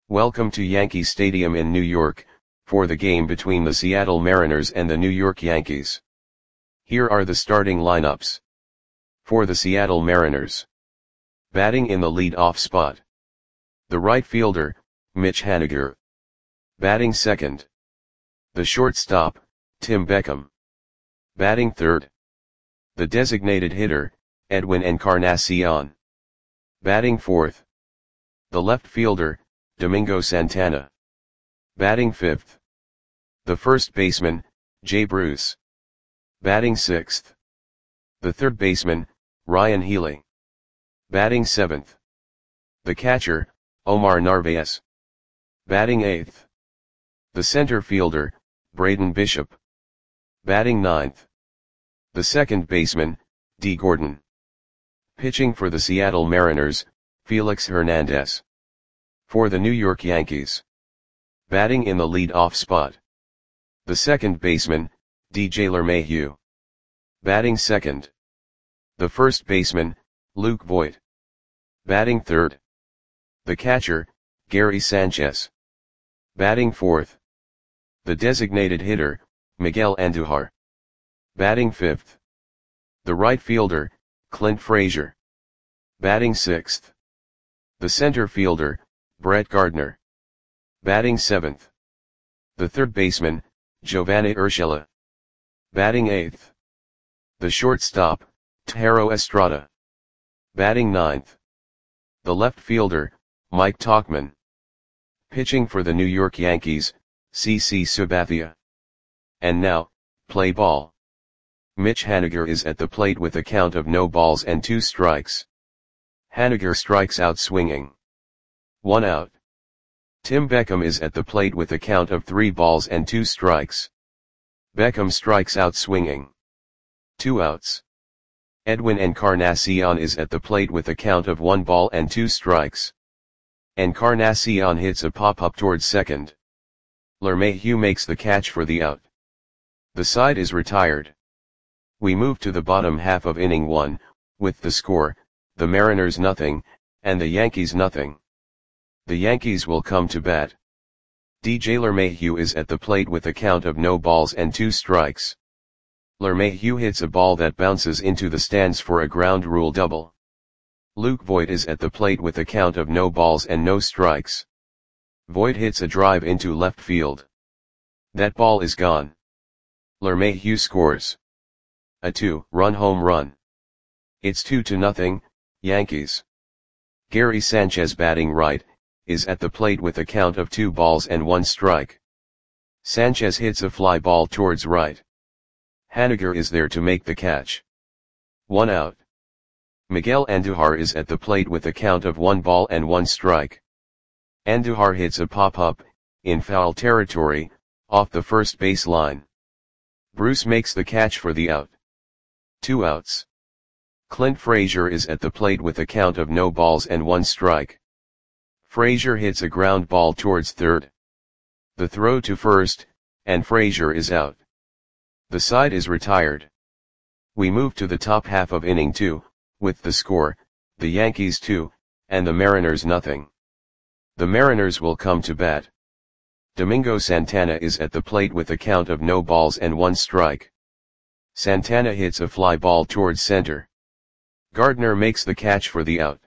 Welcome to Yankee Stadium in New York, for the game between the Seattle Mariners and the New York Yankees. Here are the starting lineups. For the Seattle Mariners. Batting in the lead-off spot. The right fielder, Mitch Haniger. Batting second. The shortstop, Tim Beckham. Batting third. The designated hitter, Edwin Encarnacion. Batting fourth. The left fielder, Domingo Santana. Batting fifth. The first baseman, Jay Bruce. Batting sixth. The third baseman, Ryan Healy. Batting seventh. The catcher, Omar Narvaez. Batting eighth. The center fielder, Braden Bishop. Batting ninth. The second baseman, D. Gordon. Pitching for the Seattle Mariners, Felix Hernandez. For the New York Yankees. Batting in the lead-off spot. The second baseman, DJ LeMahieu. Batting second. The first baseman, Luke Voit. Batting third. The catcher, Gary Sanchez. Batting fourth. The designated hitter, Miguel Andujar. Batting fifth. The right fielder, Clint Frazier. Batting sixth. The center fielder, Brett Gardner. Batting seventh. The third baseman, Giovanni Urshela. Batting eighth. The shortstop, Thairo Estrada. Batting ninth. The left fielder, Mike Tauchman. Pitching for the New York Yankees, CC Sabathia. And now, play ball. Mitch Haniger is at the plate with a count of no balls and 2 strikes. Haniger strikes out swinging. 1 out. Tim Beckham is at the plate with a count of 3 balls and 2 strikes. Beckham strikes out swinging. 2 outs. Edwin Encarnacion is at the plate with a count of 1 ball and 2 strikes. Encarnacion hits a pop-up towards second. LeMahieu makes the catch for the out. The side is retired. We move to the bottom half of inning 1, with the score, the Mariners nothing, and the Yankees nothing. The Yankees will come to bat. DJ LeMahieu is at the plate with a count of no balls and 2 strikes. LeMahieu hits a ball that bounces into the stands for a ground rule double. Luke Voit is at the plate with a count of no balls and no strikes. Voit hits a drive into left field. That ball is gone. LeMahieu scores a 2-run home run. It's 2-0, Yankees. Gary Sanchez, batting right, is at the plate with a count of 2 balls and 1 strike. Sanchez hits a fly ball towards right. Haniger is there to make the catch. 1 out. Miguel Andujar is at the plate with a count of 1 ball and 1 strike. Andujar hits a pop-up, in foul territory, off the first base line. Bruce makes the catch for the out. 2 outs. Clint Frazier is at the plate with a count of no balls and 1 strike. Frazier hits a ground ball towards third. The throw to first, and Frazier is out. The side is retired. We move to the top half of inning 2, with the score, the Yankees 2, and the Mariners nothing. The Mariners will come to bat. Domingo Santana is at the plate with a count of no balls and 1 strike. Santana hits a fly ball towards center. Gardner makes the catch for the out.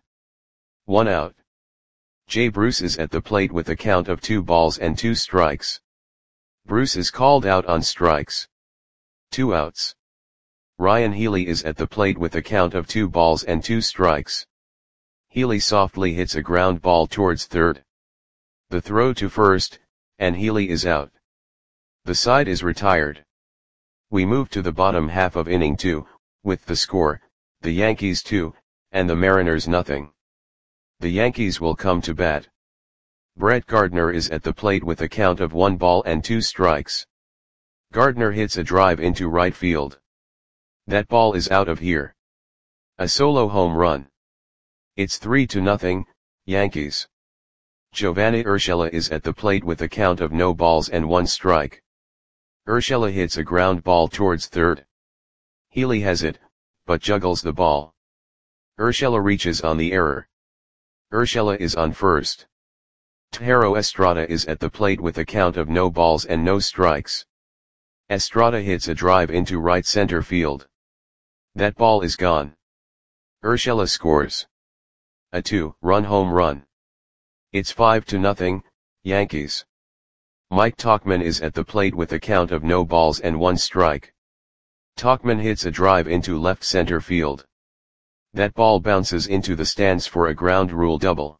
1 out. Jay Bruce is at the plate with a count of 2 balls and 2 strikes. Bruce is called out on strikes. 2 outs. Ryan Healy is at the plate with a count of 2 balls and 2 strikes. Healy softly hits a ground ball towards third. The throw to first, and Healy is out. The side is retired. We move to the bottom half of inning 2, with the score, the Yankees 2, and the Mariners nothing. The Yankees will come to bat. Brett Gardner is at the plate with a count of 1 ball and 2 strikes. Gardner hits a drive into right field. That ball is out of here. A solo home run. It's 3-0, Yankees. Giovanni Urshela is at the plate with a count of no balls and 1 strike. Urshela hits a ground ball towards third. Healy has it, but juggles the ball. Urshela reaches on the error. Urshela is on first. Tejero Estrada is at the plate with a count of no balls and no strikes. Estrada hits a drive into right center field. That ball is gone. Urshela scores a 2-run home run. It's 5-0, Yankees. Mike Tauchman is at the plate with a count of no balls and one strike. Tauchman hits a drive into left center field. That ball bounces into the stands for a ground rule double.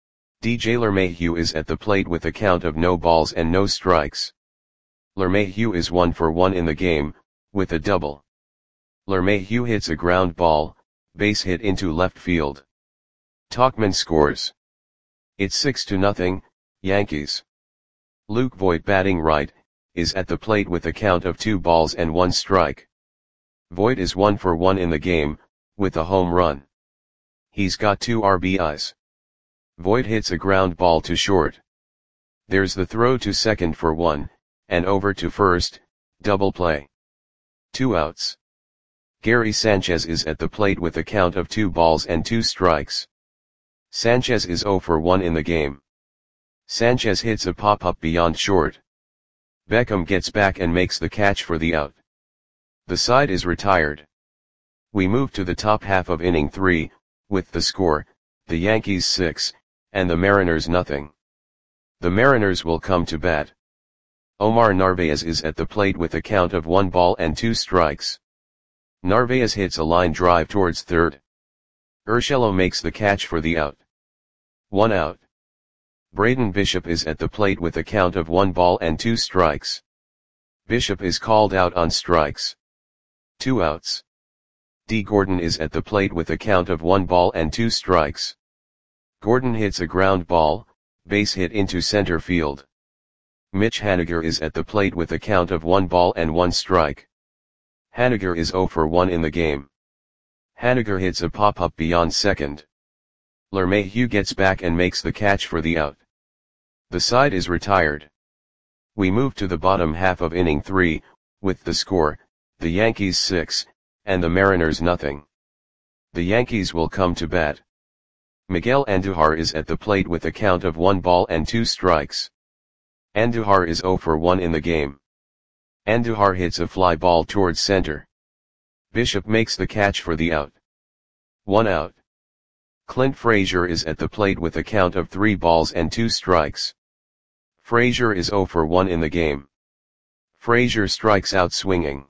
DJ LeMahieu is at the plate with a count of no balls and no strikes. LeMahieu is 1 for 1 in the game, with a double. LeMahieu hits a ground ball, base hit into left field. Tauchman scores. It's 6-0, Yankees. Luke Voit, batting right, is at the plate with a count of 2 balls and 1 strike. Voit is 1 for 1 in the game, with a home run. He's got 2 RBIs. Voit hits a ground ball to short. There's the throw to second for 1, and over to first, double play. 2 outs. Gary Sanchez is at the plate with a count of 2 balls and 2 strikes. Sanchez is 0 for 1 in the game. Sanchez hits a pop-up beyond short. Beckham gets back and makes the catch for the out. The side is retired. We move to the top half of inning 3, with the score, the Yankees 6, and the Mariners nothing. The Mariners will come to bat. Omar Narvaez is at the plate with a count of 1 ball and 2 strikes. Narvaez hits a line drive towards third. Urshela makes the catch for the out. 1 out. Braden Bishop is at the plate with a count of 1 ball and 2 strikes. Bishop is called out on strikes. 2 outs. D. Gordon is at the plate with a count of 1 ball and 2 strikes. Gordon hits a ground ball, base hit into center field. Mitch Haniger is at the plate with a count of 1 ball and 1 strike. Haniger is 0 for 1 in the game. Haniger hits a pop-up beyond second. LeMahieu gets back and makes the catch for the out. The side is retired. We move to the bottom half of inning 3, with the score, the Yankees 6, and the Mariners nothing. The Yankees will come to bat. Miguel Andujar is at the plate with a count of 1 ball and 2 strikes. Andujar is 0 for 1 in the game. Andujar hits a fly ball towards center. Bishop makes the catch for the out. 1 out. Clint Frazier is at the plate with a count of 3 balls and 2 strikes. Frazier is 0 for 1 in the game. Frazier strikes out swinging.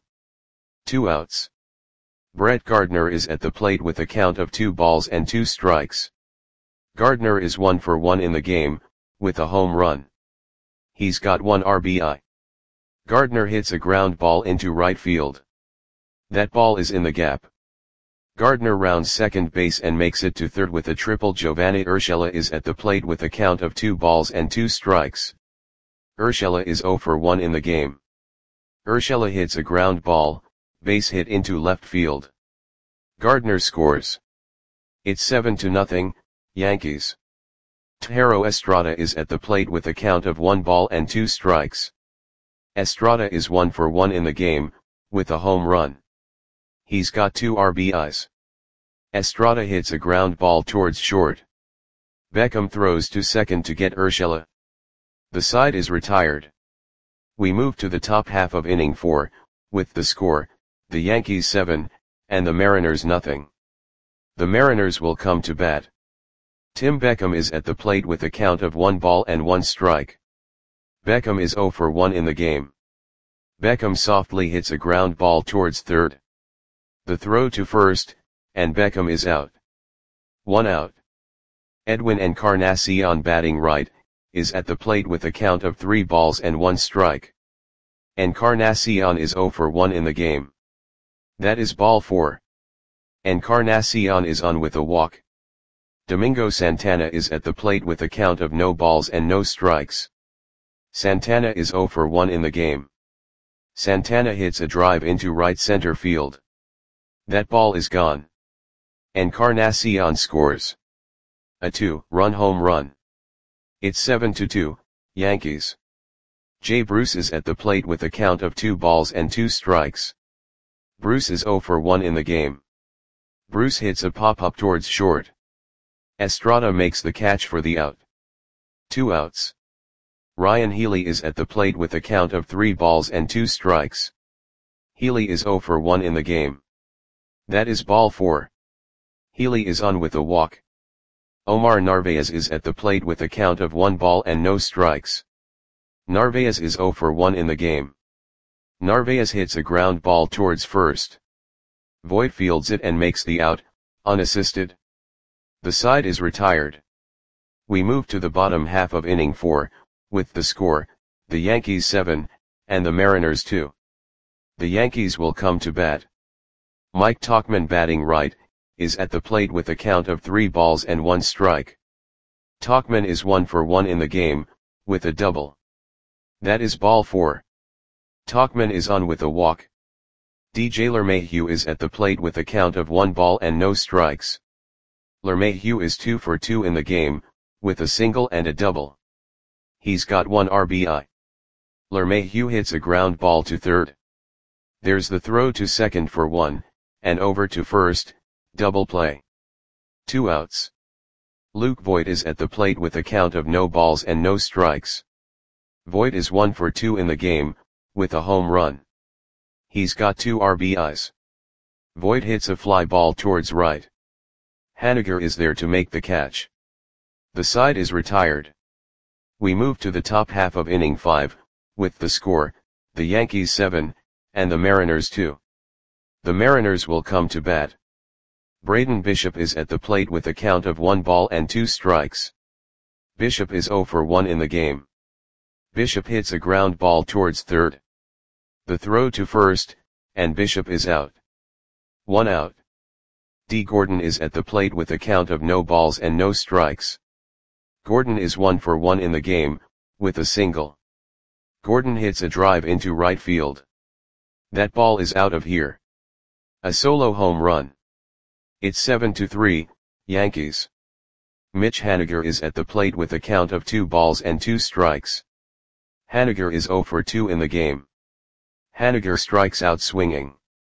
2 outs. Brett Gardner is at the plate with a count of 2 balls and 2 strikes. Gardner is 1 for 1 in the game, with a home run. He's got 1 RBI. Gardner hits a ground ball into right field. That ball is in the gap. Gardner rounds second base and makes it to third with a triple. Giovanni Urshela is at the plate with a count of 2 balls and 2 strikes. Urshela is 0 for 1 in the game. Urshela hits a ground ball, base hit into left field. Gardner scores. It's 7-0, Yankees. Tejero Estrada is at the plate with a count of 1 ball and 2 strikes. Estrada is 1 for 1 in the game, with a home run. He's got 2 RBIs. Estrada hits a ground ball towards short. Beckham throws to second to get Urshela. The side is retired. We move to the top half of inning 4, with the score, the Yankees 7, and the Mariners nothing. The Mariners will come to bat. Tim Beckham is at the plate with a count of 1 ball and 1 strike. Beckham is 0 for 1 in the game. Beckham softly hits a ground ball towards third. The throw to first, and Beckham is out. 1 out. Edwin Encarnacion, batting right, is at the plate with a count of 3 balls and 1 strike. Encarnacion is 0 for 1 in the game. That is ball 4. Encarnacion is on with a walk. Domingo Santana is at the plate with a count of no balls and no strikes. Santana is 0 for 1 in the game. Santana hits a drive into right center field. That ball is gone. Encarnacion scores a 2-run home run. It's 7-2, Yankees. Jay Bruce is at the plate with a count of 2 balls and 2 strikes. Bruce is 0 for 1 in the game. Bruce hits a pop-up towards short. Estrada makes the catch for the out. 2 outs. Ryan Healy is at the plate with a count of 3 balls and 2 strikes. Healy is 0 for 1 in the game. That is ball 4. Healy is on with a walk. Omar Narvaez is at the plate with a count of 1 ball and no strikes. Narvaez is 0 for 1 in the game. Narvaez hits a ground ball towards first. Voit fields it and makes the out, unassisted. The side is retired. We move to the bottom half of inning 4, with the score, the Yankees 7, and the Mariners 2. The Yankees will come to bat. Mike Tauchman, batting right, is at the plate with a count of 3 balls and 1 strike. Tauchman is 1 for 1 in the game, with a double. That is ball 4. Tauchman is on with a walk. DJ LeMahieu is at the plate with a count of 1 ball and no strikes. LeMahieu is 2 for 2 in the game, with a single and a double. He's got 1 RBI. LeMahieu hits a ground ball to third. There's the throw to second for 1, and over to first, double play. 2 outs. Luke Voit is at the plate with a count of no balls and no strikes. Voit is 1 for 2 in the game, with a home run. He's got 2 RBIs. Voit hits a fly ball towards right. Haniger is there to make the catch. The side is retired. We move to the top half of inning 5, with the score, the Yankees 7, and the Mariners 2. The Mariners will come to bat. Braden Bishop is at the plate with a count of 1 ball and 2 strikes. Bishop is 0 for 1 in the game. Bishop hits a ground ball towards third. The throw to first, and Bishop is out. 1 out. D. Gordon is at the plate with a count of no balls and no strikes. Gordon is 1 for 1 in the game, with a single. Gordon hits a drive into right field. That ball is out of here. A solo home run. It's 7-3, Yankees. Mitch Haniger is at the plate with a count of 2 balls and 2 strikes. Haniger is 0 for 2 in the game. Haniger strikes out swinging.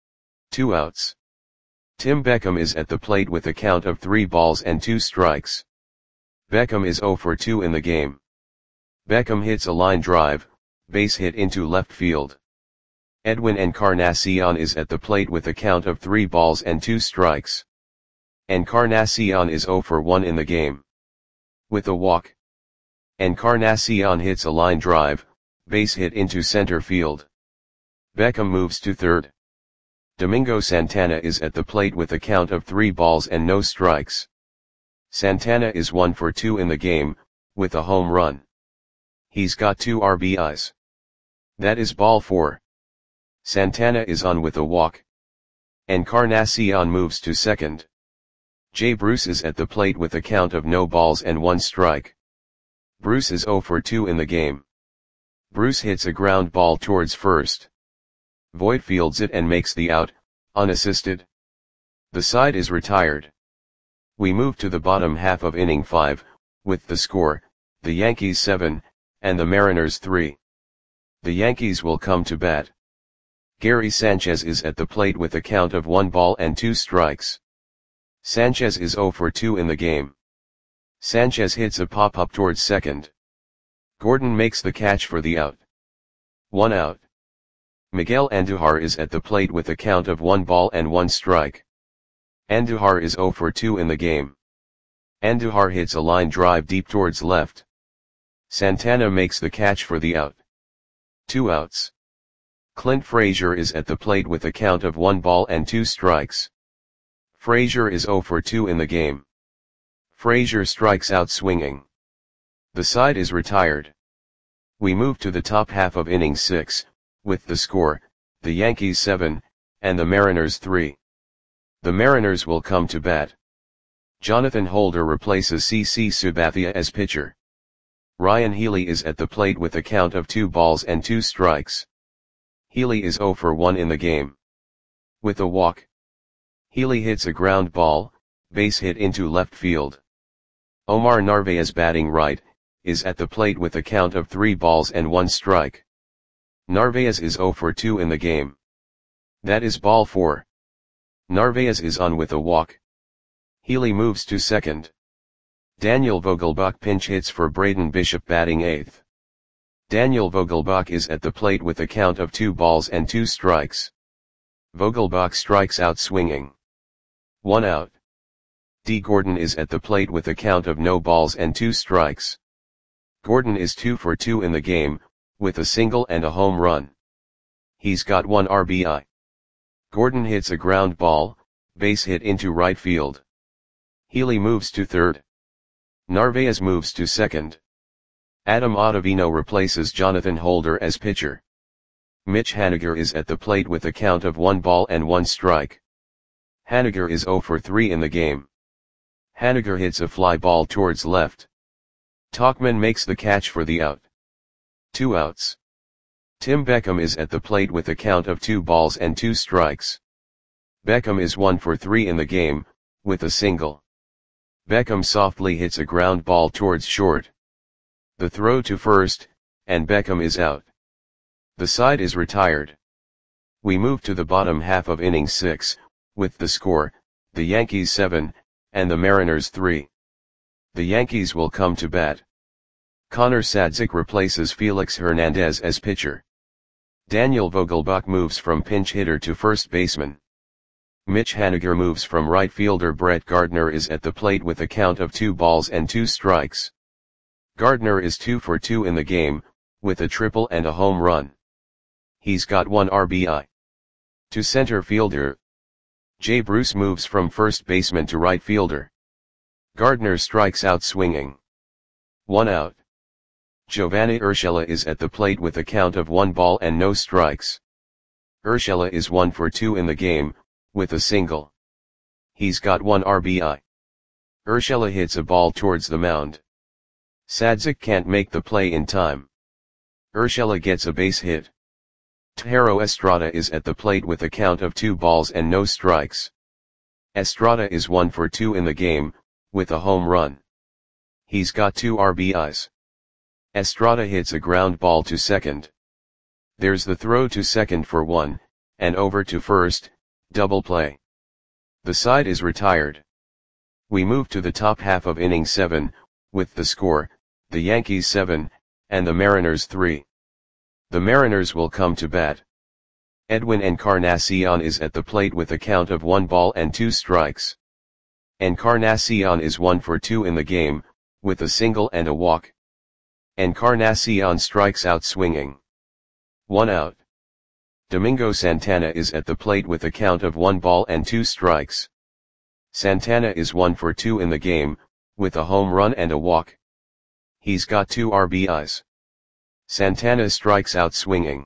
2 outs. Tim Beckham is at the plate with a count of 3 balls and 2 strikes. Beckham is 0 for 2 in the game. Beckham hits a line drive, base hit into left field. Edwin Encarnacion is at the plate with a count of 3 balls and 2 strikes. Encarnacion is 0 for 1 in the game. With a walk. Encarnacion hits a line drive, base hit into center field. Beckham moves to third. Domingo Santana is at the plate with a count of 3 balls and no strikes. Santana is 1 for 2 in the game, with a home run. He's got 2 RBIs. That is ball 4. Santana is on with a walk. Encarnacion moves to second. Jay Bruce is at the plate with a count of no balls and 1 strike. Bruce is 0 for 2 in the game. Bruce hits a ground ball towards first. Voit fields it and makes the out, unassisted. The side is retired. We move to the bottom half of inning 5, with the score, the Yankees 7, and the Mariners 3. The Yankees will come to bat. Gary Sanchez is at the plate with a count of 1 ball and 2 strikes. Sanchez is 0 for 2 in the game. Sanchez hits a pop-up towards second. Gordon makes the catch for the out. 1 out. Miguel Andujar is at the plate with a count of 1 ball and 1 strike. Andujar is 0 for 2 in the game. Andujar hits a line drive deep towards left. Santana makes the catch for the out. 2 outs. Clint Frazier is at the plate with a count of 1 ball and 2 strikes. Frazier is 0 for 2 in the game. Frazier strikes out swinging. The side is retired. We move to the top half of inning 6, with the score, the Yankees 7, and the Mariners 3. The Mariners will come to bat. Jonathan Holder replaces CC Sabathia as pitcher. Ryan Healy is at the plate with a count of 2 balls and 2 strikes. Healy is 0 for 1 in the game. With a walk. Healy hits a ground ball, base hit into left field. Omar Narvaez, batting right, is at the plate with a count of 3 balls and 1 strike. Narvaez is 0 for 2 in the game. That is ball 4. Narvaez is on with a walk. Healy moves to second. Daniel Vogelbach pinch hits for Braden Bishop batting 8th. Daniel Vogelbach is at the plate with a count of 2 balls and 2 strikes. Vogelbach strikes out swinging. 1 out. D. Gordon is at the plate with a count of no balls and 2 strikes. Gordon is 2 for 2 in the game, with a single and a home run. He's got 1 RBI. Gordon hits a ground ball, base hit into right field. Healy moves to third. Narvaez moves to second. Adam Ottavino replaces Jonathan Holder as pitcher. Mitch Haniger is at the plate with a count of 1 ball and 1 strike. Haniger is 0 for 3 in the game. Haniger hits a fly ball towards left. Tauchman makes the catch for the out. 2 outs. Tim Beckham is at the plate with a count of 2 balls and 2 strikes. Beckham is 1 for 3 in the game, with a single. Beckham softly hits a ground ball towards short. The throw to first, and Beckham is out. The side is retired. We move to the bottom half of inning 6, with the score, the Yankees 7, and the Mariners 3. The Yankees will come to bat. Connor Sadzik replaces Felix Hernandez as pitcher. Daniel Vogelbach moves from pinch hitter to first baseman. Mitch Haniger moves from right fielder. Brett Gardner is at the plate with a count of 2 balls and 2 strikes. Gardner is 2 for 2 in the game, with a triple and a home run. He's got 1 RBI. To center fielder, Jay Bruce moves from first baseman to right fielder. Gardner strikes out swinging. 1 out. Giovanni Urshela is at the plate with a count of 1 ball and no strikes. Urshela is 1 for 2 in the game, with a single. He's got 1 RBI. Urshela hits a ball towards the mound. Sadzik can't make the play in time. Urshela gets a base hit. Tejero Estrada is at the plate with a count of 2 balls and no strikes. Estrada is 1 for 2 in the game, with a home run. He's got 2 RBIs. Estrada hits a ground ball to second. There's the throw to second for 1, and over to first, double play. The side is retired. We move to the top half of inning 7, with the score, the Yankees 7, and the Mariners 3. The Mariners will come to bat. Edwin Encarnacion is at the plate with a count of 1 ball and 2 strikes. Encarnacion is 1 for 2 in the game, with a single and a walk. Encarnacion strikes out swinging. 1 out. Domingo Santana is at the plate with a count of 1 ball and 2 strikes. Santana is 1 for 2 in the game, with a home run and a walk. He's got 2 RBIs. Santana strikes out swinging.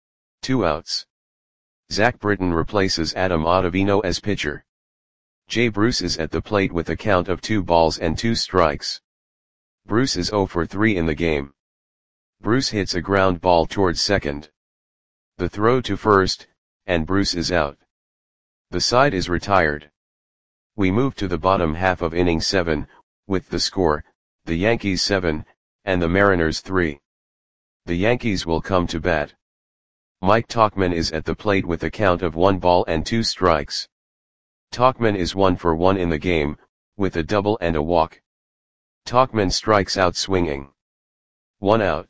2 outs. Zach Britton replaces Adam Ottavino as pitcher. Jay Bruce is at the plate with a count of 2 balls and 2 strikes. Bruce is 0 for 3 in the game. Bruce hits a ground ball towards second. The throw to first, and Bruce is out. The side is retired. We move to the bottom half of inning 7, with the score, the Yankees 7, and the Mariners 3. The Yankees will come to bat. Mike Tauchman is at the plate with a count of 1 ball and 2 strikes. Tauchman is 1 for 1 in the game, with a double and a walk. Tauchman strikes out swinging. 1 out.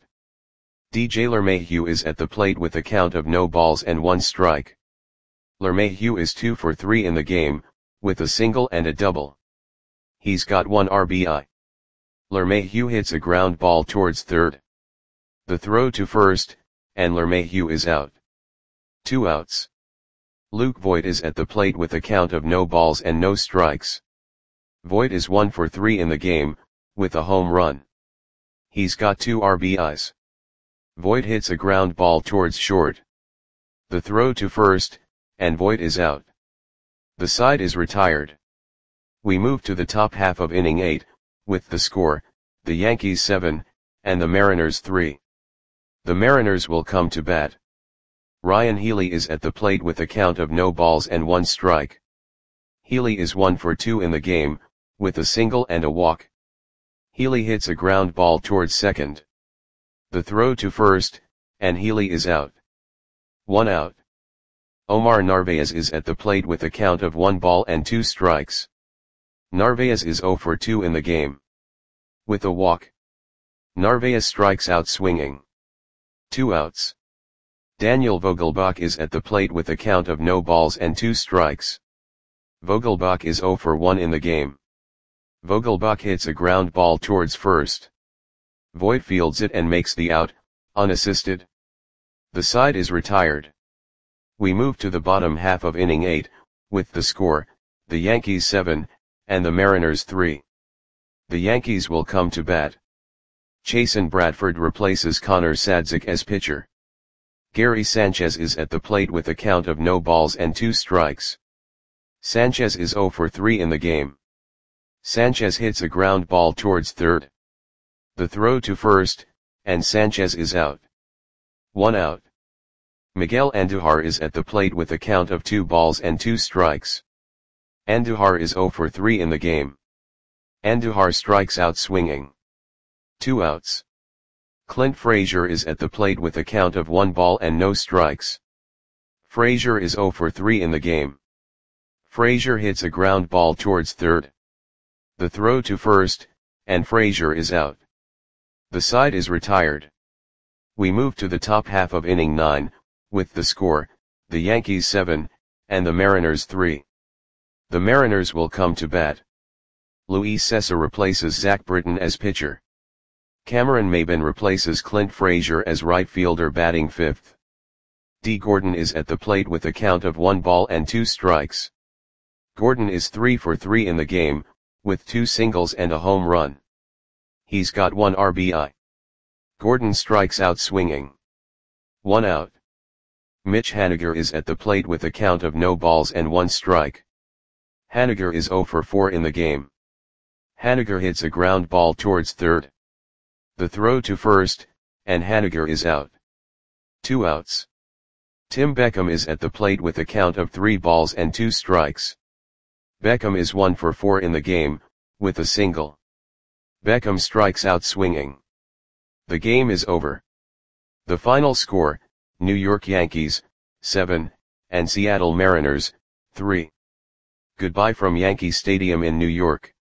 DJ LeMahieu is at the plate with a count of no balls and 1 strike. LeMahieu is 2 for 3 in the game, with a single and a double. He's got 1 RBI. LeMahieu hits a ground ball towards third. The throw to first, and LeMahieu is out. 2 outs. Luke Voit is at the plate with a count of no balls and no strikes. Voit is 1 for 3 in the game, with a home run. He's got 2 RBIs. Voit hits a ground ball towards short. The throw to first, and Voit is out. The side is retired. We move to the top half of inning 8, with the score, the Yankees 7, and the Mariners 3. The Mariners will come to bat. Ryan Healy is at the plate with a count of no balls and 1 strike. Healy is 1 for 2 in the game, with a single and a walk. Healy hits a ground ball towards second. The throw to first, and Healy is out. 1 out. Omar Narvaez is at the plate with a count of 1 ball and 2 strikes. Narvaez is 0 for 2 in the game. With a walk. Narvaez strikes out swinging. 2 outs. Daniel Vogelbach is at the plate with a count of no balls and 2 strikes. Vogelbach is 0 for 1 in the game. Vogelbach hits a ground ball towards first. Voit fields it and makes the out, unassisted. The side is retired. We move to the bottom half of inning 8, with the score, the Yankees 7, and the Mariners 3. The Yankees will come to bat. Chasen Bradford replaces Connor Sadzik as pitcher. Gary Sanchez is at the plate with a count of no balls and 2 strikes. Sanchez is 0 for 3 in the game. Sanchez hits a ground ball towards third. The throw to first, and Sanchez is out. 1 out. Miguel Andujar is at the plate with a count of 2 balls and 2 strikes. Andujar is 0 for 3 in the game. Andujar strikes out swinging. 2 outs. Clint Frazier is at the plate with a count of 1 ball and no strikes. Frazier is 0 for 3 in the game. Frazier hits a ground ball towards third. The throw to first, and Frazier is out. The side is retired. We move to the top half of inning 9, with the score, the Yankees 7, and the Mariners 3. The Mariners will come to bat. Luis Cessa replaces Zach Britton as pitcher. Cameron Maybin replaces Clint Frazier as right fielder batting 5th. D. Gordon is at the plate with a count of 1 ball and 2 strikes. Gordon is 3 for 3 in the game, with 2 singles and a home run. He's got 1 RBI. Gordon strikes out swinging. 1 out. Mitch Haniger is at the plate with a count of no balls and 1 strike. Haniger is 0 for 4 in the game. Haniger hits a ground ball towards third. The throw to first, and Haniger is out. 2 outs. Tim Beckham is at the plate with a count of 3 balls and 2 strikes. Beckham is 1 for 4 in the game, with a single. Beckham strikes out swinging. The game is over. The final score, New York Yankees, 7, and Seattle Mariners, 3. Goodbye from Yankee Stadium in New York.